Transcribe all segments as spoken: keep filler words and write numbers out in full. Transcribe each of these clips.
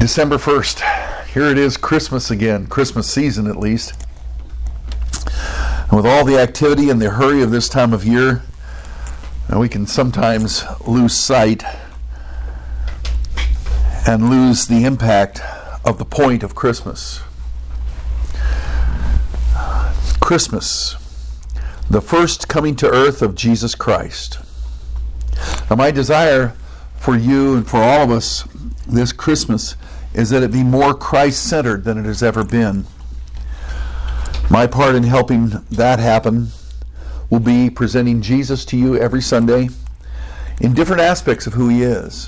December first. Here it is, Christmas again, Christmas season at least. And with all the activity and the hurry of this time of year, we can sometimes lose sight and lose the impact of the point of Christmas. Christmas, the first coming to earth of Jesus Christ. Now, my desire for you and for all of us this Christmas is that it be more Christ-centered than it has ever been. My part in helping that happen will be presenting Jesus to you every Sunday in different aspects of who he is.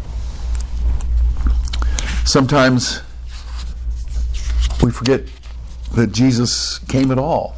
Sometimes we forget that Jesus came at all.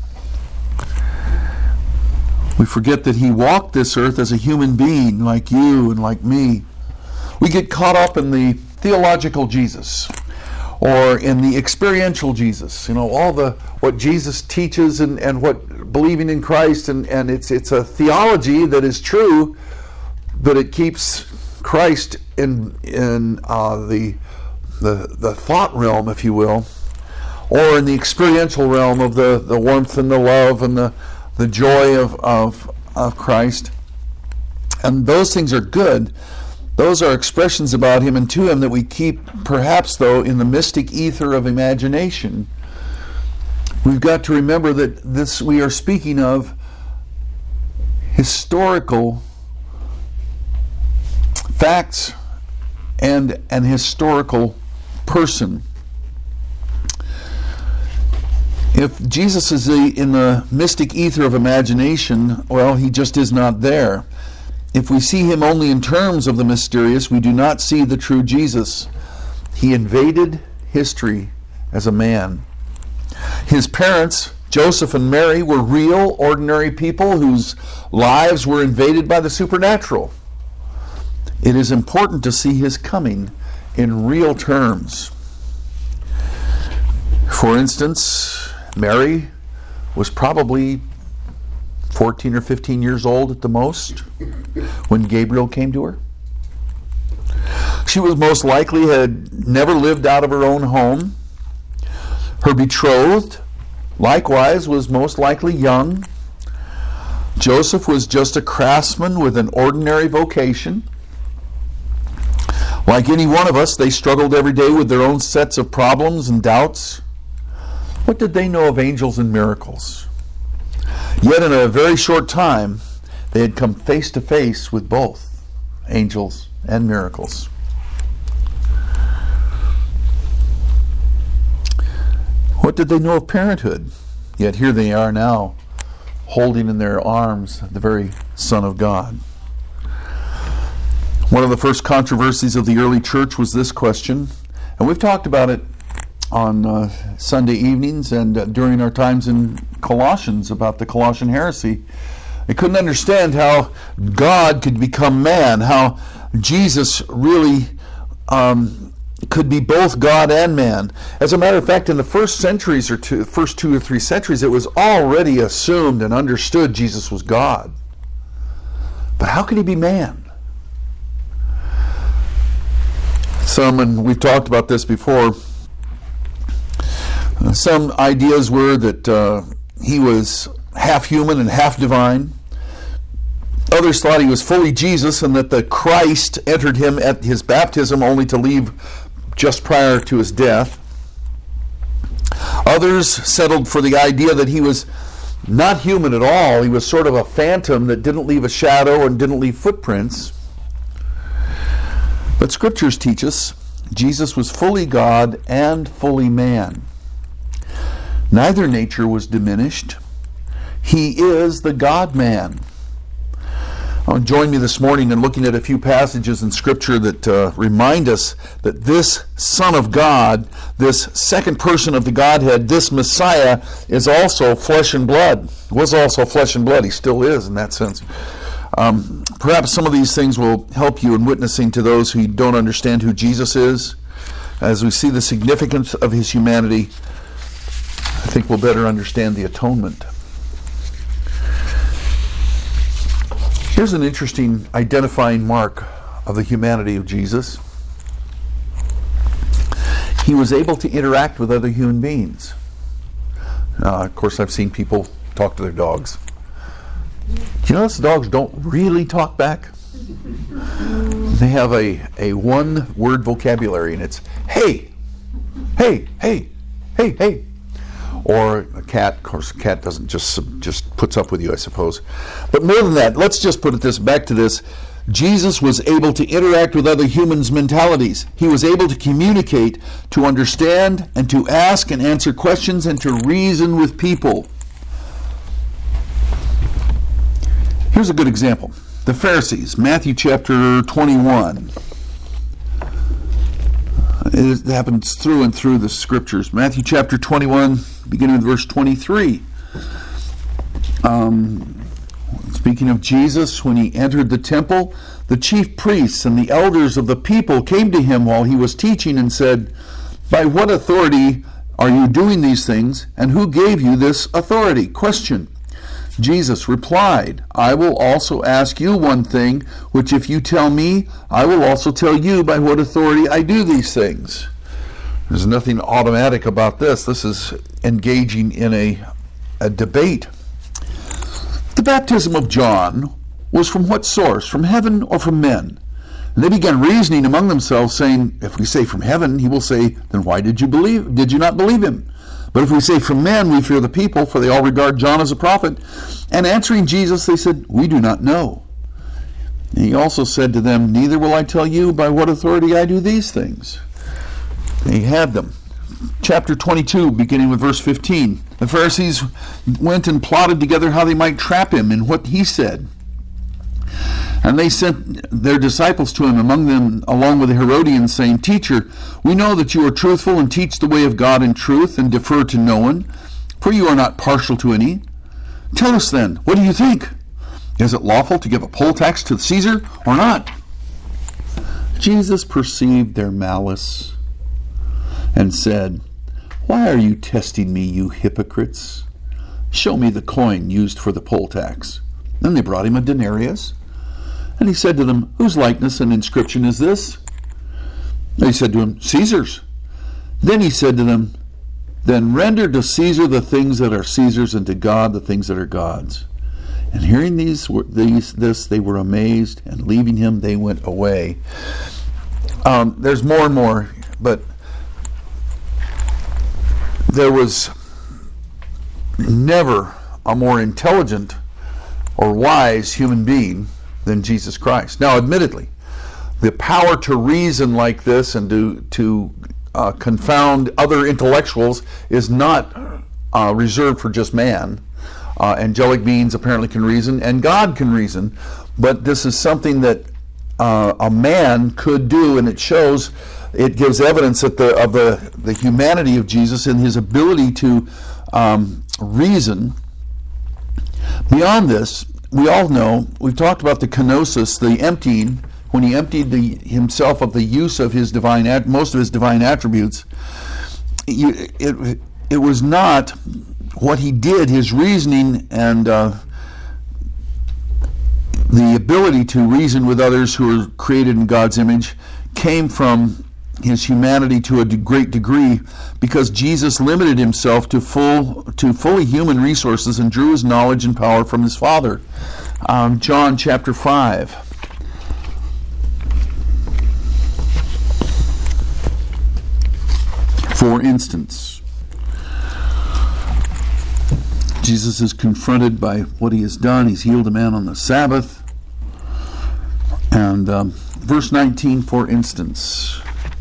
We forget that he walked this earth as a human being like you and like me. We get caught up in the theological Jesus or in the experiential Jesus. You know, all the what Jesus teaches and, and what believing in Christ, and, and it's it's a theology that is true, but it keeps Christ in in uh, the the the thought realm, if you will, or in the experiential realm of the, the warmth and the love and the, the joy of, of of Christ. And those things are good. Those are expressions about him and to him that we keep, perhaps, though, in the mystic ether of imagination. We've got to remember that this we are speaking of historical facts and an historical person. If Jesus is the, in the mystic ether of imagination, well, he just is not there. If we see him only in terms of the mysterious, we do not see the true Jesus. He invaded history as a man. His parents, Joseph and Mary, were real, ordinary people whose lives were invaded by the supernatural. It is important to see his coming in real terms. For instance, Mary was probably fourteen or fifteen years old at the most when Gabriel came to her. She was most likely had never lived out of her own home. Her betrothed, likewise, was most likely young. Joseph was just a craftsman with an ordinary vocation. Like any one of us, they struggled every day with their own sets of problems and doubts. What did they know of angels and miracles? Yet in a very short time, they had come face to face with both angels and miracles. What did they know of parenthood? Yet here they are now, holding in their arms the very Son of God. One of the first controversies of the early church was this question, and we've talked about it on uh, Sunday evenings and uh, during our times in Colossians about the Colossian heresy. They couldn't understand how God could become man, how Jesus really um, could be both God and man. As a matter of fact, in the first centuries or two, first two or three centuries, it was already assumed and understood Jesus was God. But how could he be man? Some, and we've talked about this before, some ideas were that uh, he was half human and half divine. Others thought he was fully Jesus and that the Christ entered him at his baptism only to leave just prior to his death. Others settled for the idea that he was not human at all. He was sort of a phantom that didn't leave a shadow and didn't leave footprints. But scriptures teach us Jesus was fully God and fully man. Neither nature was diminished. He is the God-man. Oh, join me this morning in looking at a few passages in Scripture that uh, remind us that this Son of God, this second person of the Godhead, this Messiah, is also flesh and blood. Was also flesh and blood. He still is in that sense. Um, perhaps some of these things will help you in witnessing to those who don't understand who Jesus is. As we see the significance of his humanity, I think we'll better understand the atonement. Here's an interesting identifying mark of the humanity of Jesus. He was able to interact with other human beings. Uh, of course, I've seen people talk to their dogs. Do you notice the dogs don't really talk back? They have a, a one-word vocabulary, and it's, hey, hey, hey, hey, hey. Or a cat, of course, a cat doesn't just just puts up with you, I suppose. But more than that, let's just put it this back to this. Jesus was able to interact with other humans' mentalities. He was able to communicate, to understand, and to ask and answer questions, and to reason with people. Here's a good example. The Pharisees, Matthew chapter twenty-one. It happens through and through the scriptures. Matthew chapter twenty-one, beginning with verse twenty-three. Um, speaking of Jesus, when he entered the temple, the chief priests and the elders of the people came to him while he was teaching and said, "By what authority are you doing these things, and who gave you this authority?" Question. Jesus replied, "I will also ask you one thing, which if you tell me, I will also tell you by what authority I do these things." There's nothing automatic about this. This is engaging in a, a debate. The baptism of John was from what source? From heaven or from men? And they began reasoning among themselves, saying, "If we say from heaven," he will say, "then why did you believe? Did you not believe him? But if we say from men, we fear the people, for they all regard John as a prophet." And answering Jesus, they said, "We do not know." And he also said to them, "Neither will I tell you by what authority I do these things." They had them. Chapter twenty-two, beginning with verse fifteen. The Pharisees went and plotted together how they might trap him in what he said. And they sent their disciples to him, among them along with the Herodians, saying, "Teacher, we know that you are truthful and teach the way of God in truth and defer to no one, for you are not partial to any. Tell us then, what do you think? Is it lawful to give a poll tax to Caesar or not?" Jesus perceived their malice and said, "Why are you testing me, you hypocrites? Show me the coin used for the poll tax." Then they brought him a denarius. And he said to them, "Whose likeness and inscription is this?" They said to him, "Caesar's." Then he said to them, "Then render to Caesar the things that are Caesar's, and to God the things that are God's." And hearing these, these this, they were amazed, and leaving him, they went away. Um, there's more and more, but there was never a more intelligent or wise human being than Jesus Christ. Now, admittedly, the power to reason like this and to to uh, confound other intellectuals is not uh, reserved for just man. Uh, angelic beings apparently can reason, and God can reason, but this is something that uh, a man could do, and it shows, it gives evidence that the, of the, the humanity of Jesus and his ability to um, reason. Beyond this, we all know, we've talked about the kenosis, the emptying, when he emptied the, himself of the use of his divine, most of his divine attributes. It, it, it was not what he did, his reasoning and uh, the ability to reason with others who are created in God's image came from his humanity to a great degree, because Jesus limited himself to full to fully human resources and drew his knowledge and power from his Father. Um, John chapter five. For instance, Jesus is confronted by what he has done. He's healed a man on the Sabbath. And um, verse nineteen, for instance,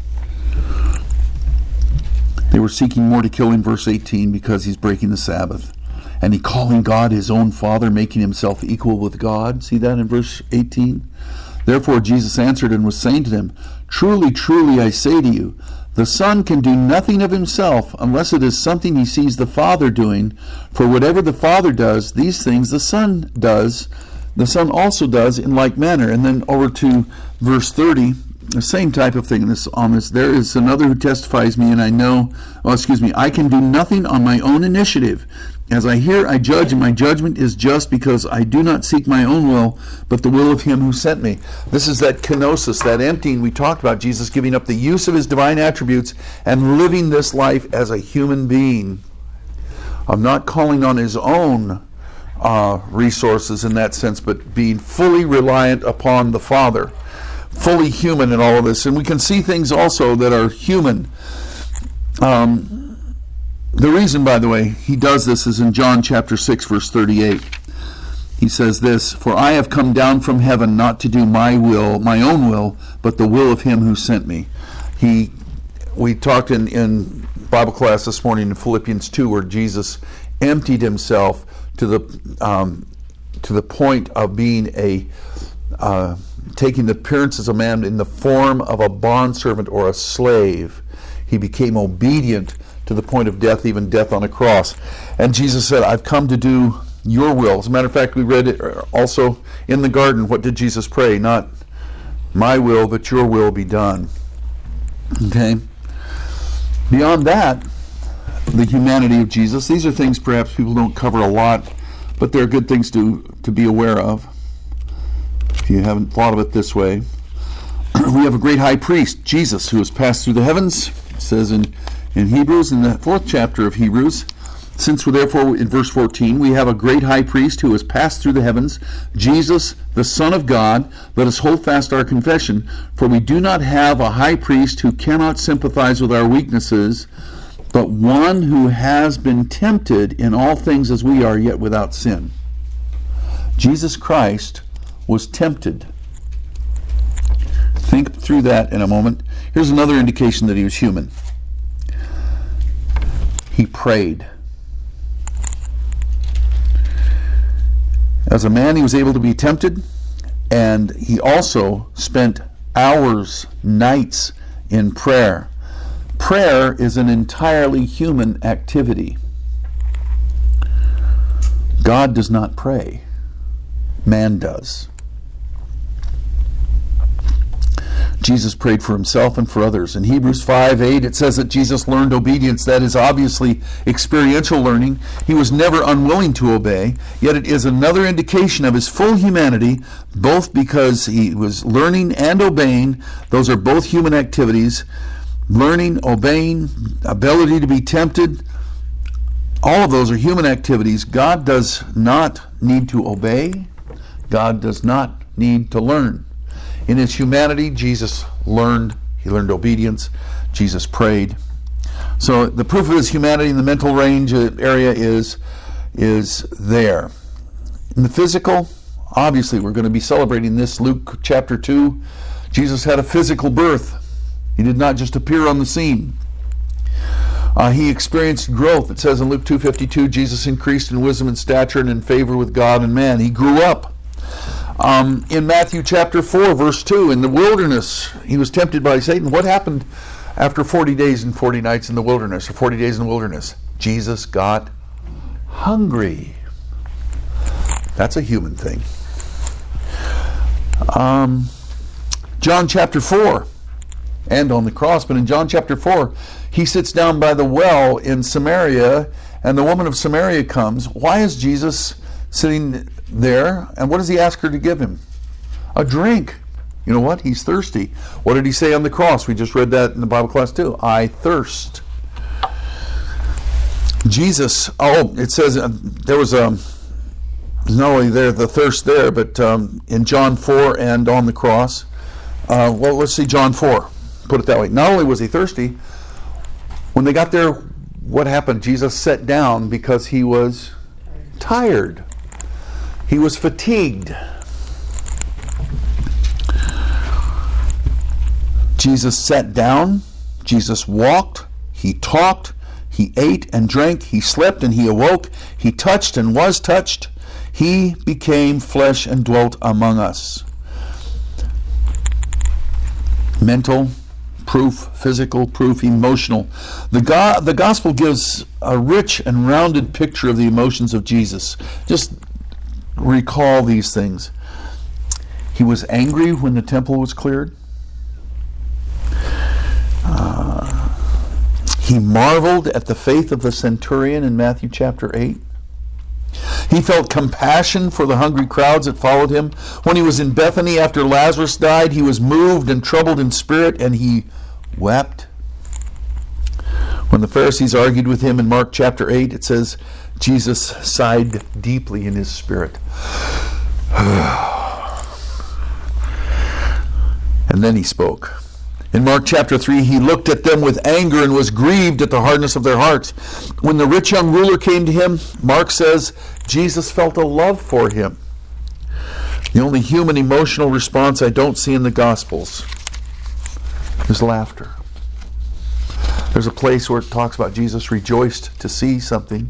they were seeking more to kill him, verse eighteen, because he's breaking the Sabbath. And he calling God his own Father, making himself equal with God. See that in verse eighteen? Therefore Jesus answered and was saying to them, "Truly, truly, I say to you, the Son can do nothing of himself unless it is something he sees the Father doing. For whatever the Father does, these things the Son does, the Son also does in like manner." And then over to verse thirty, the same type of thing this, on this. "There is another who testifies me, and I know, well, excuse me, I can do nothing on my own initiative. As I hear, I judge, and my judgment is just, because I do not seek my own will, but the will of him who sent me. This is that kenosis, that emptying we talked about, Jesus giving up the use of his divine attributes and living this life as a human being, of not calling on his own uh, resources in that sense, but being fully reliant upon the Father, fully human in all of this. And we can see things also that are human. Um... The reason, by the way, he does this is in John chapter six, verse thirty-eight. He says this, "For I have come down from heaven not to do my will, my own will, but the will of him who sent me." He, we talked in, in Bible class this morning in Philippians two, where Jesus emptied himself to the um, to the point of being a uh, taking the appearances of man in the form of a bondservant or a slave. He became obedient to the point of death, even death on a cross. And Jesus said, "I've come to do your will." As a matter of fact, we read it also in the garden. What did Jesus pray? Not my will, but your will be done. Okay? Beyond that, the humanity of Jesus, these are things perhaps people don't cover a lot, but they're good things to, to be aware of, if you haven't thought of it this way. We have a great high priest, Jesus, who has passed through the heavens. It says in In Hebrews, in the fourth chapter of Hebrews, since we're therefore in verse fourteen, we have a great high priest who has passed through the heavens, Jesus, the Son of God, let us hold fast our confession, for we do not have a high priest who cannot sympathize with our weaknesses, but one who has been tempted in all things as we are, yet without sin. Jesus Christ was tempted. Think through that in a moment. Here's another indication that he was human. He prayed. As a man, he was able to be tempted, and he also spent hours, nights in prayer. Prayer is an entirely human activity. God does not pray. Man does. Jesus prayed for himself and for others. In Hebrews five eight, it says that Jesus learned obedience. That is obviously experiential learning. He was never unwilling to obey, yet it is another indication of his full humanity, both because he was learning and obeying. Those are both human activities. Learning, obeying, ability to be tempted, all of those are human activities. God does not need to obey. God does not need to learn. In his humanity, Jesus learned. He learned obedience. Jesus prayed. So the proof of his humanity in the mental range area is, is there. In the physical, obviously we're going to be celebrating this. Luke chapter two, Jesus had a physical birth. He did not just appear on the scene. Uh, he experienced growth. It says in Luke two fifty-two, Jesus increased in wisdom and stature and in favor with God and man. He grew up. Um, in Matthew chapter four, verse two, in the wilderness, he was tempted by Satan. What happened after forty days and forty nights in the wilderness, or forty days in the wilderness? Jesus got hungry. That's a human thing. Um, John chapter four, and on the cross, but in John chapter four, he sits down by the well in Samaria, and the woman of Samaria comes. Why is Jesus sitting there, and what does he ask her to give him? A drink. You know what? He's thirsty. What did he say on the cross? We just read that in the Bible class too. I thirst. Jesus, oh, it says uh, there was a, not only there the thirst there, but um, in John four and on the cross. Uh, well, let's see John four. Put it that way. Not only was he thirsty, when they got there, what happened? Jesus sat down because he was tired. He was fatigued. Jesus sat down. Jesus walked. He talked. He ate and drank. He slept and he awoke. He touched and was touched. He became flesh and dwelt among us. Mental proof, physical proof, emotional. The, go- the gospel gives a rich and rounded picture of the emotions of Jesus. Just recall these things. He was angry when the temple was cleared. Uh, he marveled at the faith of the centurion in Matthew chapter eight. He felt compassion for the hungry crowds that followed him. When he was in Bethany after Lazarus died, he was moved and troubled in spirit, and he wept. When the Pharisees argued with him in Mark chapter eight, it says, Jesus sighed deeply in his spirit. And then he spoke. In Mark chapter three, he looked at them with anger and was grieved at the hardness of their hearts. When the rich young ruler came to him, Mark says, Jesus felt a love for him. The only human emotional response I don't see in the Gospels is laughter. There's a place where it talks about Jesus rejoiced to see something.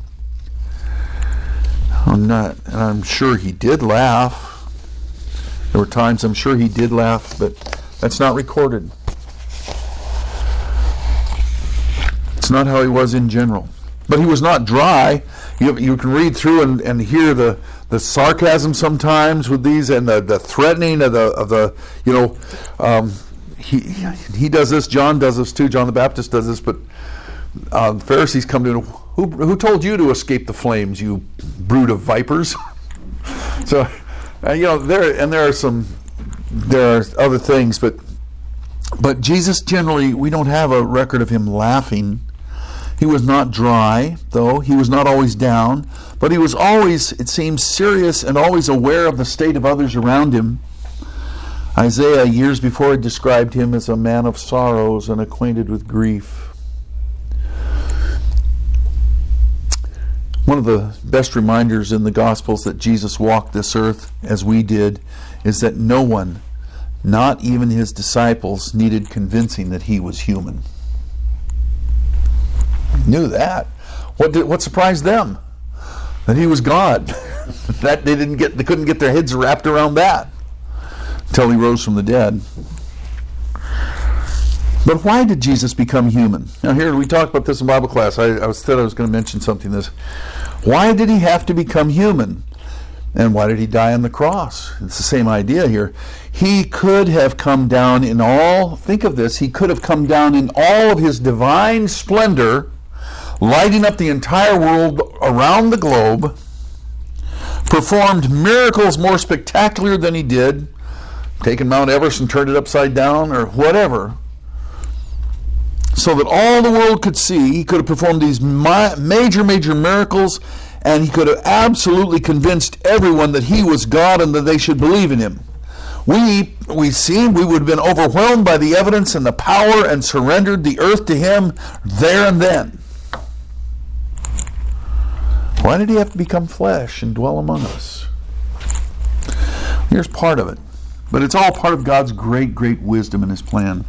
I'm not, and I'm sure he did laugh. There were times I'm sure he did laugh, but that's not recorded. It's not how he was in general. But he was not dry. You, you can read through and, and hear the, the sarcasm sometimes with these, and the, the threatening of the, of the you know, um, he, he does this, John does this too, John the Baptist does this, but uh, the Pharisees come to him, who, who told you to escape the flames, you brood of vipers? So, uh, you know, there, and there are some, there are other things, but, but Jesus generally, we don't have a record of him laughing. He was not dry, though. He was not always down. But he was always, it seems, serious and always aware of the state of others around him. Isaiah, years before, had described him as a man of sorrows and acquainted with grief. One of the best reminders in the Gospels that Jesus walked this earth as we did is that no one, not even his disciples, needed convincing that he was human. Knew that. What did, what surprised them? That he was God. That they didn't get. They couldn't get their heads wrapped around that until he rose from the dead. But why did Jesus become human? Now, here we talked about this in Bible class. I, I was, said I was going to mention something. This. Why did he have to become human? And why did he die on the cross? It's the same idea here. He could have come down in all. Think of this. He could have come down in all of his divine splendor, lighting up the entire world around the globe, performed miracles more spectacular than he did, taken Mount Everest and turned it upside down, or whatever, so that all the world could see. He could have performed these ma- major, major miracles, and he could have absolutely convinced everyone that he was God and that they should believe in him. We, we see, we would have been overwhelmed by the evidence and the power and surrendered the earth to him there and then. Why did he have to become flesh and dwell among us? Here's part of it. But it's all part of God's great, great wisdom and his plan.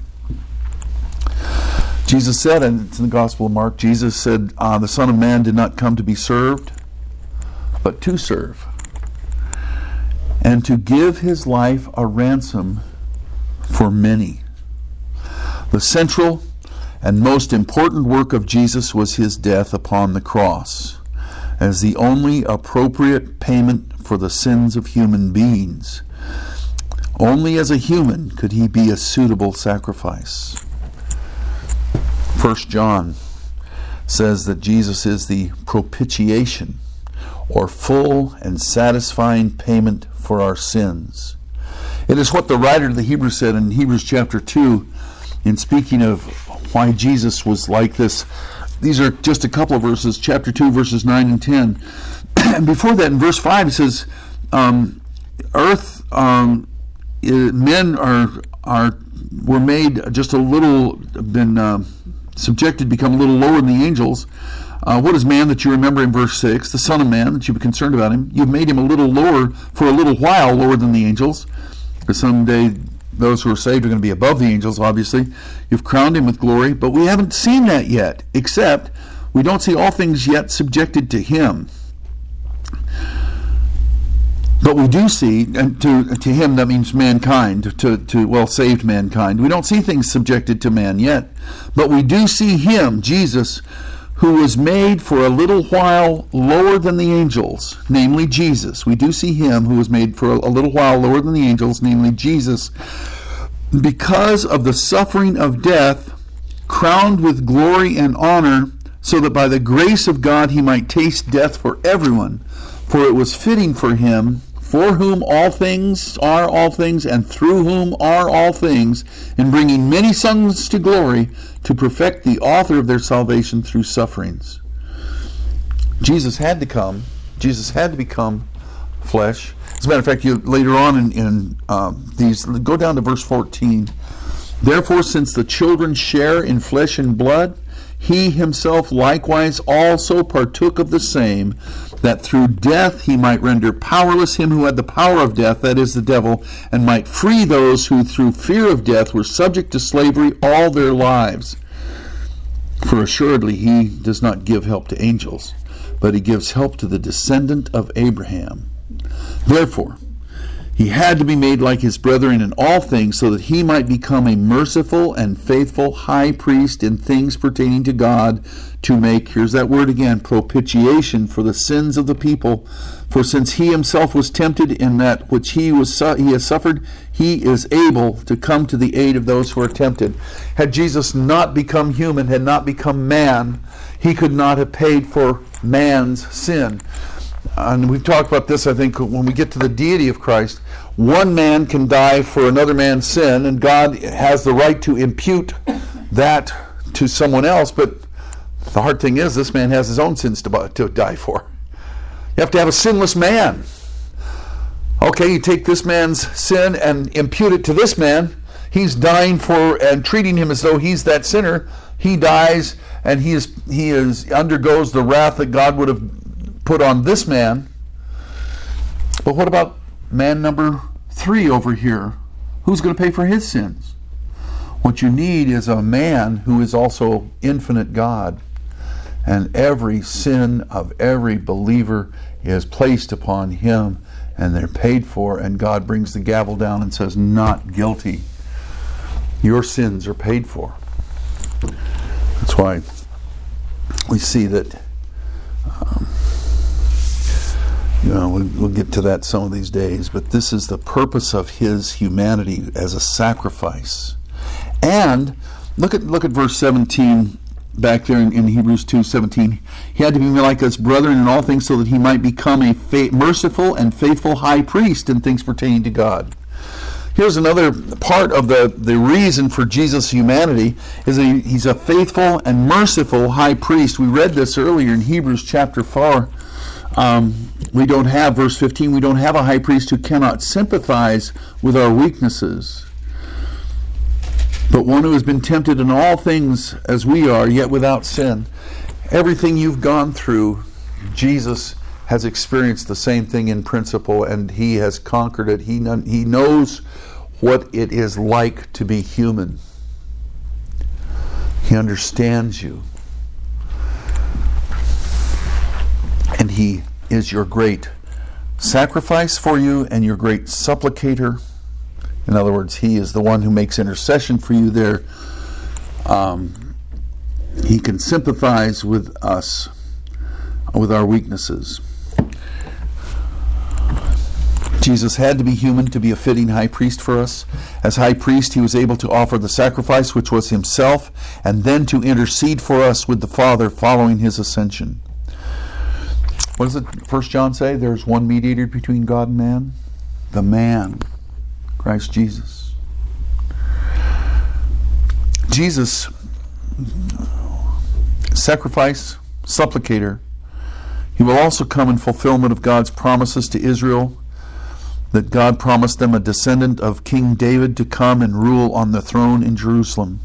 Jesus said, and it's in the Gospel of Mark, Jesus said, uh, the Son of Man did not come to be served, but to serve, and to give his life a ransom for many. The central and most important work of Jesus was his death upon the cross, as the only appropriate payment for the sins of human beings. Only as a human could he be a suitable sacrifice. First John says that Jesus is the propitiation, or full and satisfying payment for our sins. It is what the writer of the Hebrews said in Hebrews chapter two, in speaking of why Jesus was like this. These are just a couple of verses, chapter two, verses nine and ten. And before that, in verse five, it says, um, earth, um, men are are were made just a little, been uh, subjected, become a little lower than the angels. Uh, what is man that you remember in verse six? The Son of Man, that you be concerned about him. You've made him a little lower, for a little while lower than the angels. Because someday those who are saved are going to be above the angels, obviously. You've crowned him with glory, but we haven't seen that yet, except we don't see all things yet subjected to him. But we do see, and to to him that means mankind, to, to well, saved mankind. We don't see things subjected to man yet, but we do see him, Jesus, who was made for a little while lower than the angels, namely Jesus. We do see him who was made for a little while lower than the angels, namely Jesus, because of the suffering of death, crowned with glory and honor, so that by the grace of God he might taste death for everyone. For it was fitting for him, for whom all things are all things, and through whom are all things, in bringing many sons to glory, to perfect the author of their salvation through sufferings. Jesus had to come. Jesus had to become flesh. As a matter of fact, you later on in, in um, these, go down to verse fourteen. Therefore, since the children share in flesh and blood, he himself likewise also partook of the same, that through death he might render powerless him who had the power of death, that is, the devil, and might free those who through fear of death were subject to slavery all their lives. For assuredly he does not give help to angels, but he gives help to the descendant of Abraham. Therefore, he had to be made like his brethren in all things, so that he might become a merciful and faithful high priest in things pertaining to God, to make, here's that word again, propitiation for the sins of the people. For since he himself was tempted in that which he was su- he has suffered, he is able to come to the aid of those who are tempted. Had Jesus not become human, had not become man, he could not have paid for man's sin. And we've talked about this, I think, when we get to the deity of Christ. One man can die for another man's sin, and God has the right to impute that to someone else, but the hard thing is, this man has his own sins to, to die for. You have to have a sinless man. Okay, you take this man's sin and impute it to this man. He's dying for and treating him as though he's that sinner. He dies, and he is he is undergoes the wrath that God would have put on this man. But what about man number three over here? Who's going to pay for his sins? What you need is a man who is also infinite God. And every sin of every believer is placed upon him, and they're paid for, and God brings the gavel down and says, not guilty. Your sins are paid for. That's why we see that um, You know, we'll, we'll get to that some of these days, but this is the purpose of his humanity as a sacrifice. And look at look at verse seventeen back there in, in Hebrews two seventeen. He had to be like us brethren in all things, so that he might become a fa- merciful and faithful high priest in things pertaining to God. Here's another part of the, the reason for Jesus' humanity, is that he's a faithful and merciful high priest. We read this earlier in Hebrews chapter four. Um, we don't have, verse fifteen, we don't have a high priest who cannot sympathize with our weaknesses, but one who has been tempted in all things as we are, yet without sin. Everything you've gone through, Jesus has experienced the same thing in principle, and he has conquered it. He, he knows what it is like to be human. He understands you. And he is your great sacrifice for you and your great supplicator. In other words, he is the one who makes intercession for you there. Um, he can sympathize with us, with our weaknesses. Jesus had to be human to be a fitting high priest for us. As high priest, he was able to offer the sacrifice, which was himself, and then to intercede for us with the Father following his ascension. What does it, First John say? There's one mediator between God and man. The man, Christ Jesus. Jesus, sacrifice, supplicator. He will also come in fulfillment of God's promises to Israel, that God promised them a descendant of King David to come and rule on the throne in Jerusalem.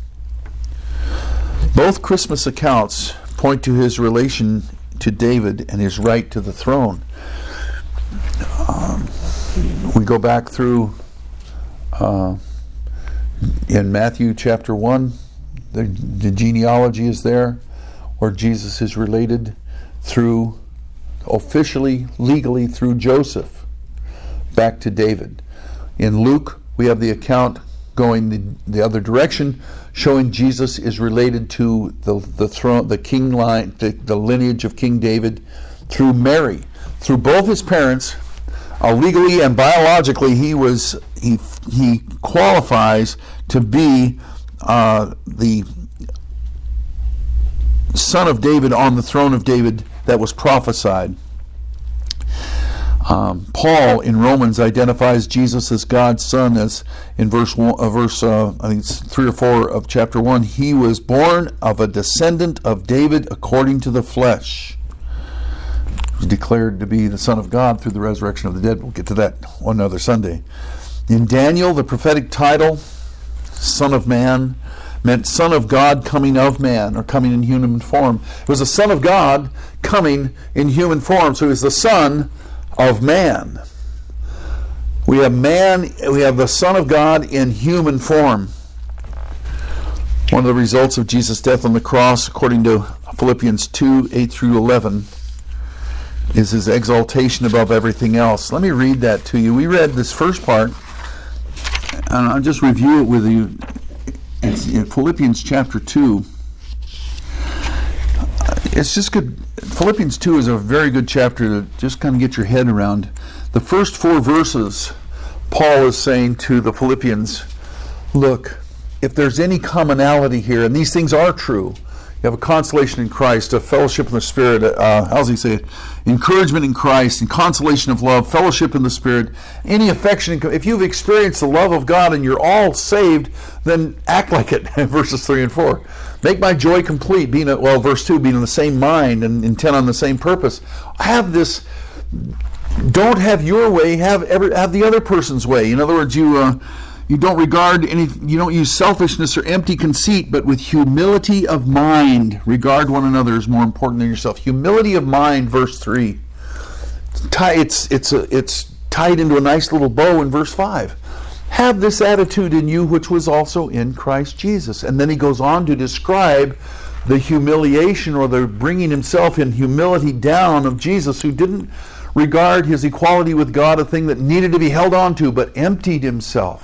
Both Christmas accounts point to his relation to David and his right to the throne. Um, we go back through uh, in Matthew chapter one, the, the genealogy is there, where Jesus is related through, officially, legally, through Joseph, back to David. In Luke, we have the account going the, the other direction, showing Jesus is related to the the throne, the king line, the, the lineage of King David, through Mary, through both his parents. Uh, legally and biologically, he was he he qualifies to be uh, the son of David on the throne of David that was prophesied. Um, Paul in Romans identifies Jesus as God's Son, as in verse one, uh, verse uh, I think it's three or four of chapter one. He was born of a descendant of David according to the flesh. He was declared to be the Son of God through the resurrection of the dead. We'll get to that one other Sunday. In Daniel, the prophetic title, Son of Man, meant Son of God coming of man, or coming in human form. It was a Son of God coming in human form, so he was the Son of man. We have man, we have the Son of God in human form. One of the results of Jesus' death on the cross, according to Philippians two, eight through eleven, is his exaltation above everything else. Let me read that to you. We read this first part, and I'll just review it with you. It's in Philippians chapter two. It's just good. Philippians two is a very good chapter to just kind of get your head around. The first four verses, Paul is saying to the Philippians, look, if there's any commonality here, and these things are true, you have a consolation in Christ, a fellowship in the Spirit, uh, how does he say it? Encouragement in Christ, and consolation of love, fellowship in the Spirit, any affection. If you've experienced the love of God and you're all saved, then act like it, verses three and four. Make my joy complete, being, a, well, verse two, being in the same mind and intent on the same purpose. Have this, don't have your way, have every, have the other person's way. In other words, you... Uh, You don't regard any, you don't use selfishness or empty conceit, but with humility of mind, regard one another as more important than yourself. Humility of mind, verse three. It's, it's, a, it's tied into a nice little bow in verse five. Have this attitude in you which was also in Christ Jesus. And then he goes on to describe the humiliation, or the bringing himself in humility down of Jesus, who didn't regard his equality with God a thing that needed to be held on to, but emptied himself,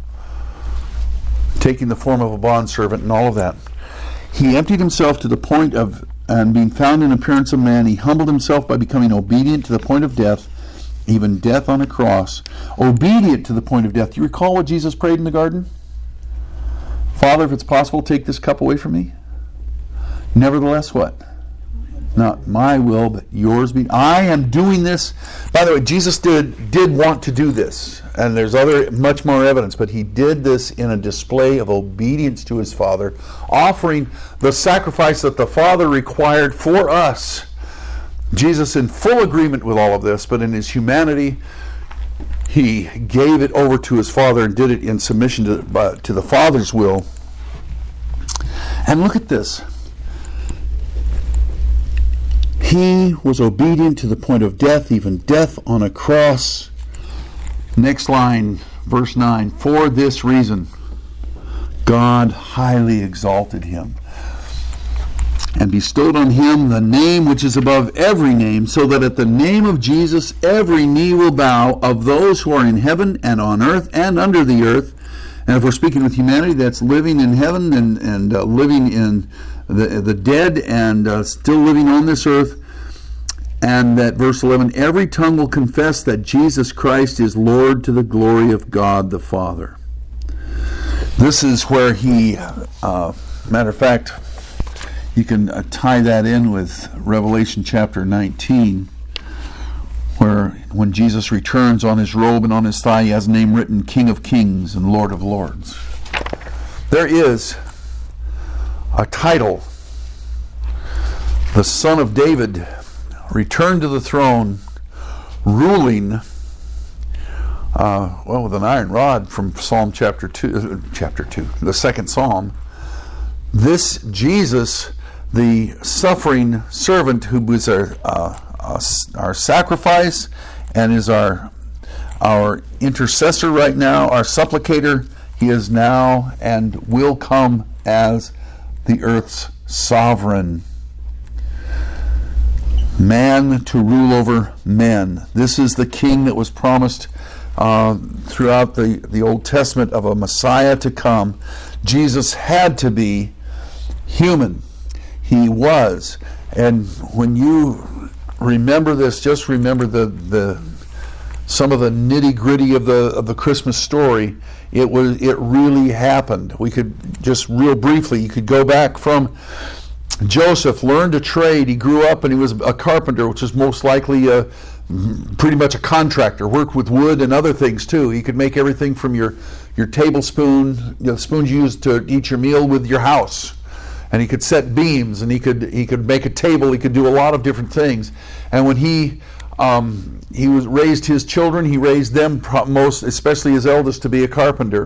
taking the form of a bondservant and all of that. He emptied himself to the point of, and being found in appearance of man, he humbled himself by becoming obedient to the point of death, even death on a cross. Obedient to the point of death. Do you recall what Jesus prayed in the garden? Father, if it's possible, take this cup away from me. Nevertheless, what? Not my will, but yours be. I am doing this. By the way, Jesus did did want to do this, and there's other much more evidence, but he did this in a display of obedience to his Father, offering the sacrifice that the Father required for us. Jesus in full agreement with all of this, but in his humanity, he gave it over to his Father and did it in submission to, uh, to the Father's will. And look at this. He was obedient to the point of death, even death on a cross. Next line, verse nine. For this reason, God highly exalted him and bestowed on him the name which is above every name, so that at the name of Jesus every knee will bow, of those who are in heaven and on earth and under the earth. And if we're speaking with humanity, that's living in heaven and, and uh, living in the, the dead and uh, still living on this earth. And that verse eleven, every tongue will confess that Jesus Christ is Lord, to the glory of God the Father. This is where he, uh, matter of fact, you can uh, tie that in with Revelation chapter nineteen, where when Jesus returns, on his robe and on his thigh he has a name written, King of Kings and Lord of Lords. There is a title, the Son of David, returned to the throne, ruling, uh, well, with an iron rod, from Psalm chapter two, uh, chapter two, the second Psalm. This Jesus, the suffering servant, who was our uh, our sacrifice and is our our intercessor right now, our supplicator, he is now and will come as the earth's sovereign. Man to rule over men. This is the king that was promised uh, throughout the, the Old Testament, of a Messiah to come. Jesus had to be human. He was. And when you remember this, just remember the, the some of the nitty-gritty of the of the Christmas story. It was it really happened. We could just real briefly, you could go back from Joseph, learned a trade. He grew up and he was a carpenter, which is most likely uh, pretty much a contractor, worked with wood and other things too. He could make everything from your, your tablespoon, you know, the spoons you use to eat your meal with your house. And he could set beams, and he could he could make a table. He could do a lot of different things. And when he um, he was raised his children, he raised them most, especially his eldest, to be a carpenter.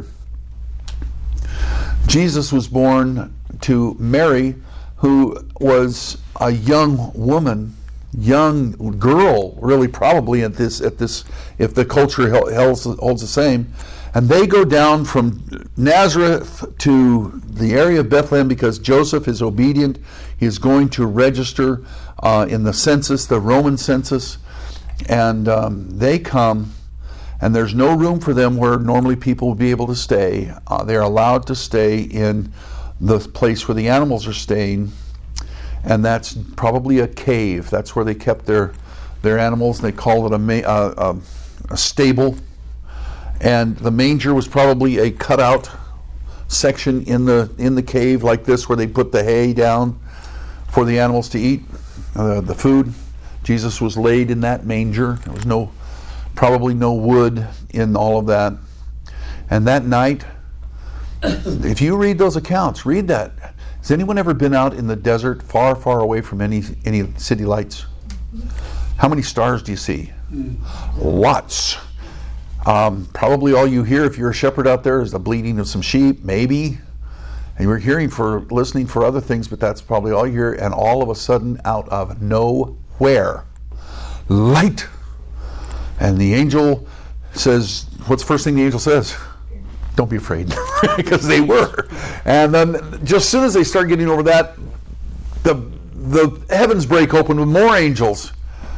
Jesus was born to Mary, who was a young woman, young girl, really probably at this at this if the culture holds holds the same. And they go down from Nazareth to the area of Bethlehem because Joseph is obedient. He is going to register uh, in the census, the Roman census. And um, they come, and there's no room for them where normally people would be able to stay. Uh, they're allowed to stay in the place where the animals are staying, and that's probably a cave. That's where they kept their, their animals. They call it a, ma- uh, a, a stable. And the manger was probably a cutout section in the in the cave like this, where they put the hay down for the animals to eat, uh, the food. Jesus was laid in that manger. There was no, probably no wood in all of that. And that night, if you read those accounts, read that. Has anyone ever been out in the desert, far, far away from any any city lights? How many stars do you see? Lots. Um, probably all you hear, if you're a shepherd out there, is the bleating of some sheep, maybe. And you're hearing for, listening for other things, but that's probably all you hear. And all of a sudden, out of nowhere, light. And the angel says, what's the first thing the angel says? Don't be afraid. Because they were. And then just as soon as they start getting over that, the, the heavens break open with more angels.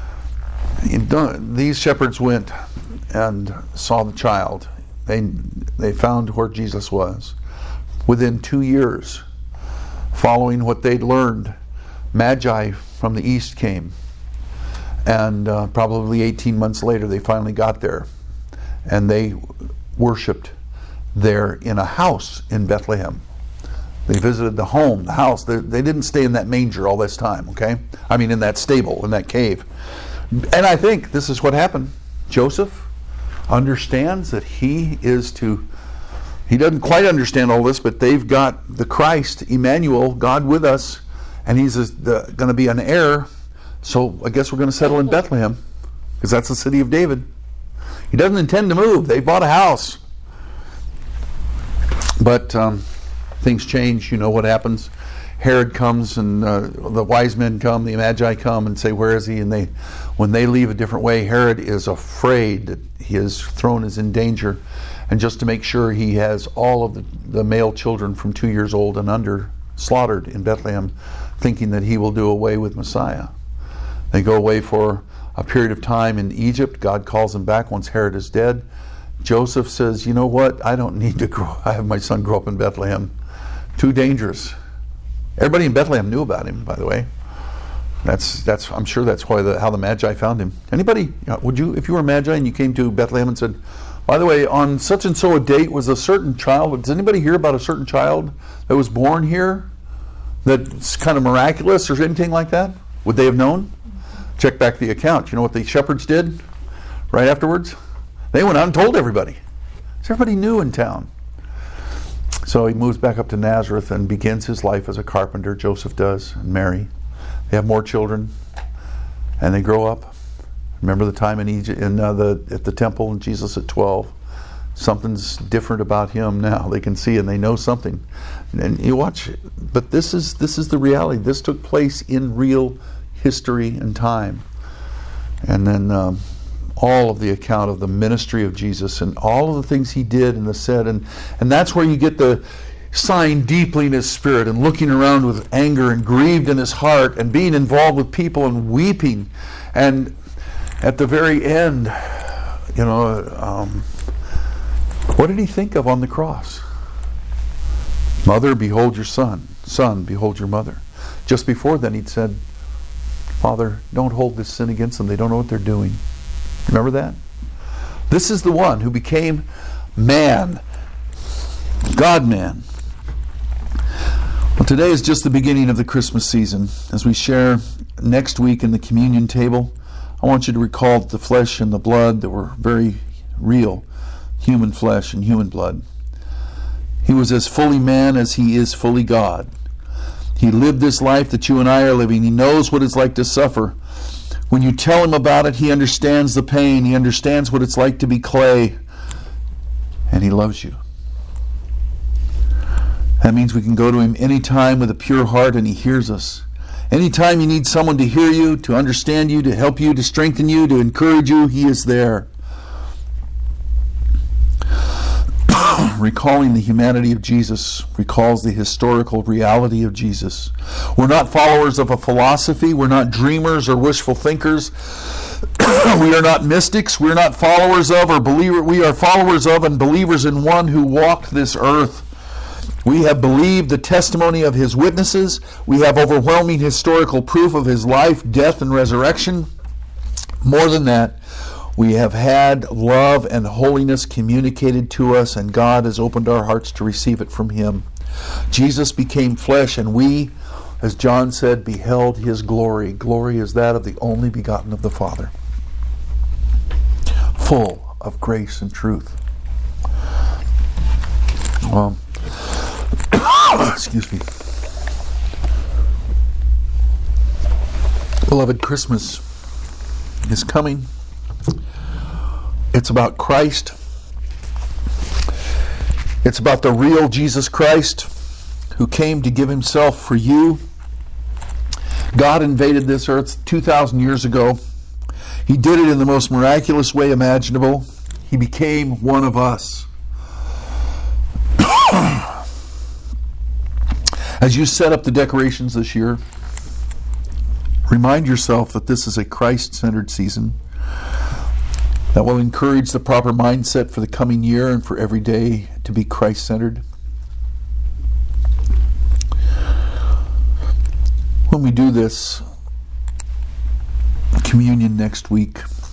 These shepherds went and saw the child. They they found where Jesus was. Within two years, following what they'd learned, Magi from the east came. And uh, probably eighteen months later, they finally got there. And they worshipped there in a house in Bethlehem. They visited the home, the house. They, they didn't stay in that manger all this time, okay? I mean, in that stable, in that cave. And I think this is what happened. Joseph understands that he is to, he doesn't quite understand all this, but they've got the Christ, Emmanuel, God with us, and he's going to be an heir. So I guess we're going to settle in Bethlehem, because that's the city of David. He doesn't intend to move. They bought a house. But um, things change. You know what happens. Herod comes, and uh, the wise men come, the Magi come and say, where is he? And they, when they leave a different way, Herod is afraid that his throne is in danger. And just to make sure, he has all of the, the male children from two years old and under slaughtered in Bethlehem, thinking that he will do away with Messiah. They go away for a period of time in Egypt. God calls them back once Herod is dead. Joseph says, you know what? I don't need to grow. I have my son grow up in Bethlehem. Too dangerous. Everybody in Bethlehem knew about him, by the way. That's that's. I'm sure that's why the, how the Magi found him. Anybody? Would you, if you were a Magi and you came to Bethlehem and said, by the way, on such and so a date was a certain child. Does anybody hear about a certain child that was born here that's kind of miraculous or anything like that? Would they have known? Check back the account. You know what the shepherds did right afterwards? They went out and told everybody. So everybody knew in town. So he moves back up to Nazareth and begins his life as a carpenter. Joseph does, and Mary. They have more children, and they grow up. Remember the time in Egypt, in uh, the at the temple, and Jesus at twelve. Something's different about him now. They can see and they know something. And you watch, but this is this is the reality. This took place in real history and time. And then um, all of the account of the ministry of Jesus and all of the things he did and the said, and and that's where you get the sighing deeply in his spirit and looking around with anger and grieved in his heart and being involved with people and weeping. And at the very end, you know, um, what did he think of on the cross? Mother, behold your son. Son, behold your mother. Just before then he'd said, Father, don't hold this sin against them. They don't know what they're doing. Remember that? This is the one who became man, God-man. Well, today is just the beginning of the Christmas season. As we share next week in the communion table, I want you to recall that the flesh and the blood that were very real, human flesh and human blood. He was as fully man as he is fully God. He lived this life that you and I are living. He knows what it's like to suffer. When you tell him about it, he understands the pain. He understands what it's like to be clay. And he loves you. That means we can go to him anytime with a pure heart and he hears us. Anytime you need someone to hear you, to understand you, to help you, to strengthen you, to encourage you, he is there. Recalling the humanity of Jesus recalls the historical reality of Jesus. We're not followers of a philosophy. We're not dreamers or wishful thinkers. We are not mystics. We're not followers of or believer. We are followers of and believers in one who walked this earth. We have believed the testimony of his witnesses. We have overwhelming historical proof of his life, death, and resurrection. More than that, we have had love and holiness communicated to us, and God has opened our hearts to receive it from him. Jesus became flesh, and we, as John said, beheld his glory. Glory is that of the only begotten of the Father, full of grace and truth. Well, excuse me. Beloved, Christmas is coming. It's about Christ. It's about the real Jesus Christ who came to give himself for you. God invaded this earth two thousand years ago. He did it in the most miraculous way imaginable. He became one of us. As you set up the decorations this year, remind yourself that this is a Christ-centered season that will encourage the proper mindset for the coming year and for every day to be Christ-centered. When we do this, communion next week,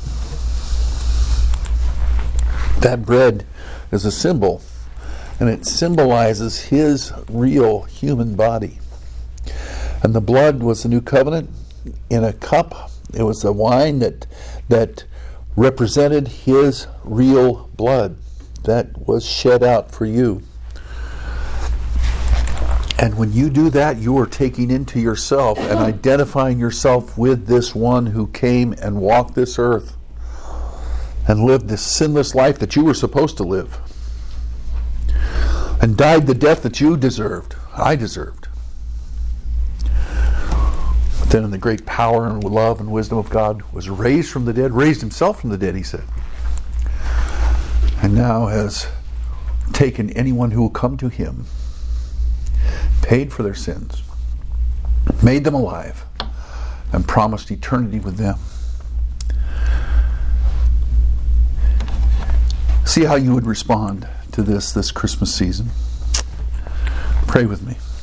that bread is a symbol, and it symbolizes his real human body. And the blood was the new covenant in a cup. It was the wine that that represented his real blood that was shed out for you. And when you do that, you are taking into yourself and identifying yourself with this one who came and walked this earth and lived this sinless life that you were supposed to live, and died the death that you deserved, I deserved. But then in the great power and love and wisdom of God was raised from the dead, raised himself from the dead, he said, and now has taken anyone who will come to him, paid for their sins, made them alive, and promised eternity with them. See how you would respond to this this Christmas season. Pray with me.